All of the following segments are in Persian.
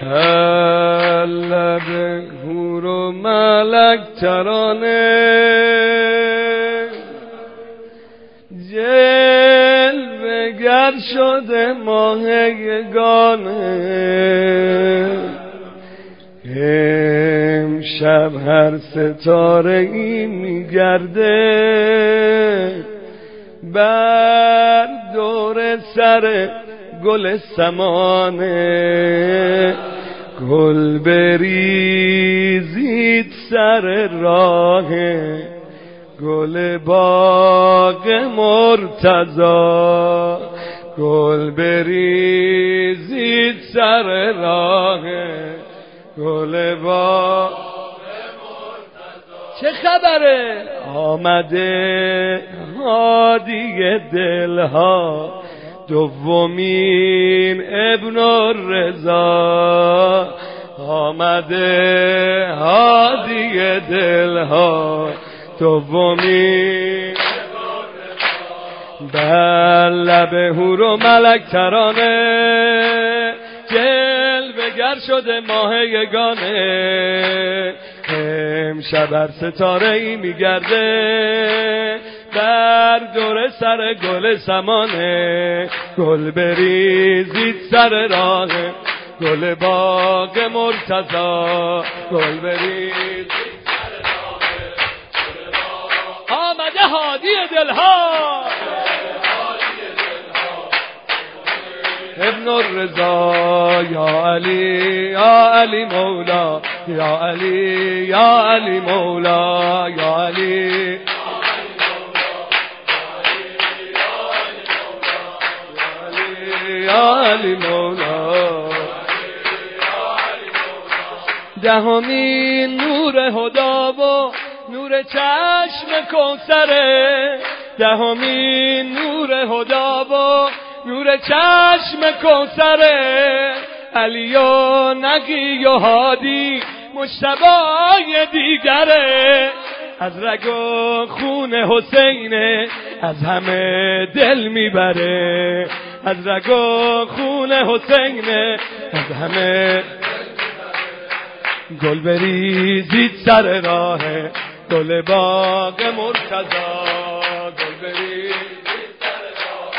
لب حور و ملک ترانه جلوه گر شده ماه یگانه امشب هر ستاره ای میگرده بر دور سر گل سمانه گل بریزید سر راه گل باغ مرتضی گل بریزید سر راه گل باغ مرتضی. چه خبره؟ آمده هادی دلها دومین ابن الرضا آمده هادی دلها دومین بر لب حور و ملک ترانه جلوه گر شده ماه یگانه امشب هر ستاره ای میگرده در دور سر گل سمانه گل بریزید سر راه گل باغ مرتضی گل بریزید سر راه آمده هادی دلها ابن الرضا یا علی یا علی مولا یا علی یا علی مولا یا علی یا علی مولا دهمین نور هدا و نور چشم کوثره دهمین نور هدا و نور چشم کوثره علی و نقی و هادی مجتبی دیگره از رگ و خون حسینه از همه دل میبره از رگ و خون حسینه از همه گل بریزید سر راه گل باغ مرتضی گل بریزید سر راه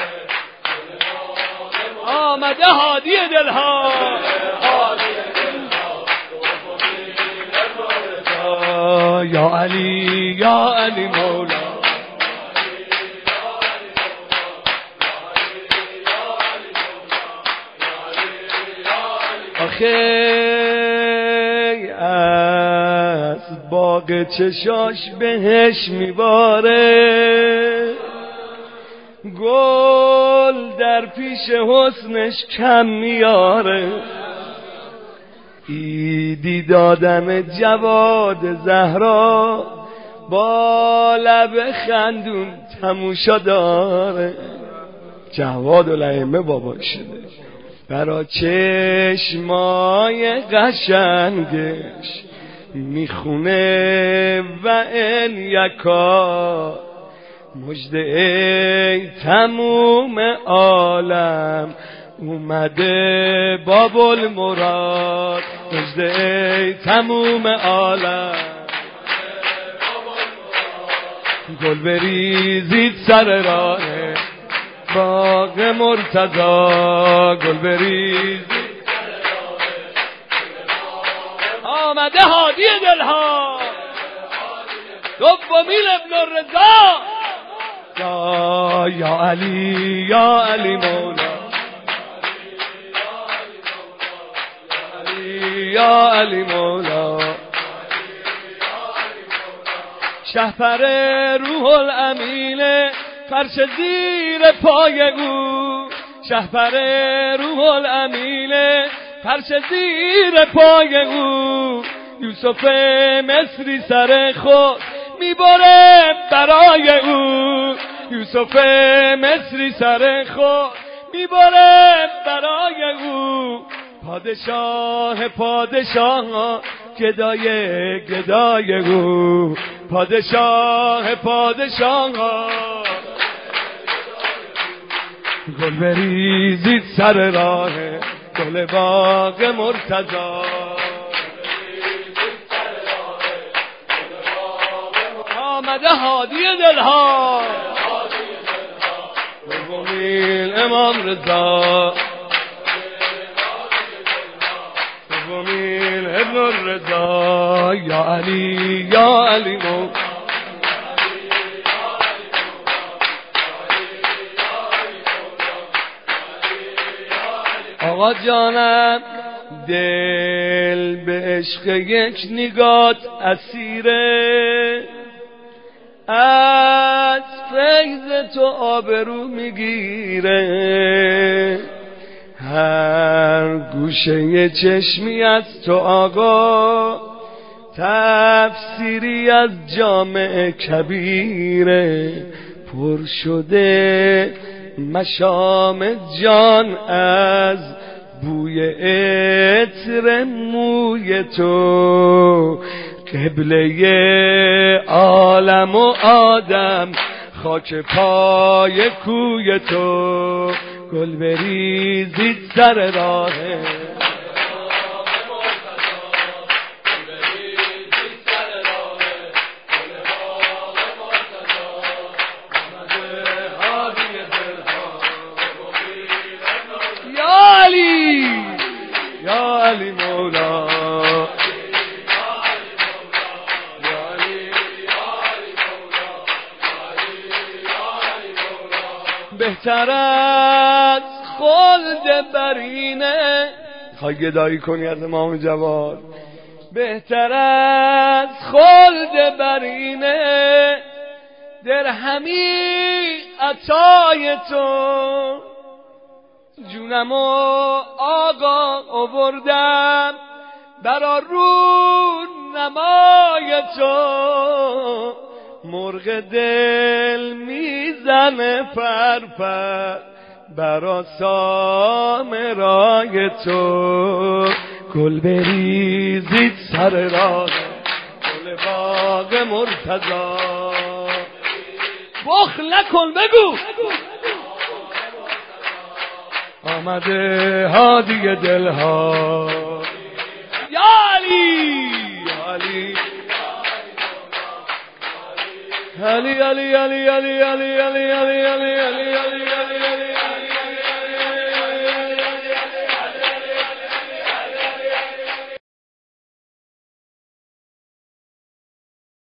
آمده هادی دلها یا علی یا علی مولا آخه از باغ چشاش بهش میباره گل در پیش حسنش کم میاره ایدی دادم جواد زهرا با لب خندون تموشا داره جواد الائمه بابا شده برا چشمای قشنگش میخونه و ان یکا مجد ای تموم عالم اومده باب المراد مجد ای تموم عالم گل بریزید سر راه باغ مرتضی گل بریزید آمده هادی دلها دومین ابن الرضا یا علی یا علی مولا یا علی مولا شهپر روح الامین فرش زیر پای او شهپر روح الامین فرش زیر پای او یوسف مصری سر خود میبره برای او یوسف مصری سر خود میبره برای او پادشاه پادشاه گدای گدای او پادشاه پادشاه گل بریزید سر راه گل باغ مرتضی آمده هادی دلها دومین امام رضا دومین ابن الرضا یا علی یا علی مو آقا جانم دل به عشق یک نگات اسیره از فیض تو آبرو میگیره هر گوشه چشمی از تو آقا تفسیری از جامع کبیره پر شده مشام جان از بوی عطر موی تو قبله عالم و آدم خاک پای کوی تو گل بریزید سر راهه یا علی مولا بهتر از خلد برینه خواهی گدایی کنی از امام جواد بهتر از خلد برینه درهمی عطای تو جونمو آقا آوردم برا رو نمای تو مرغ دل میزنه پرپر برا سامرای تو گل بریزید سر راه گل باغ مرتضی بخل نکن بگو آمده هادی دلها یا علی یا علی علی علی علی علی علی علی علی علی علی علی علی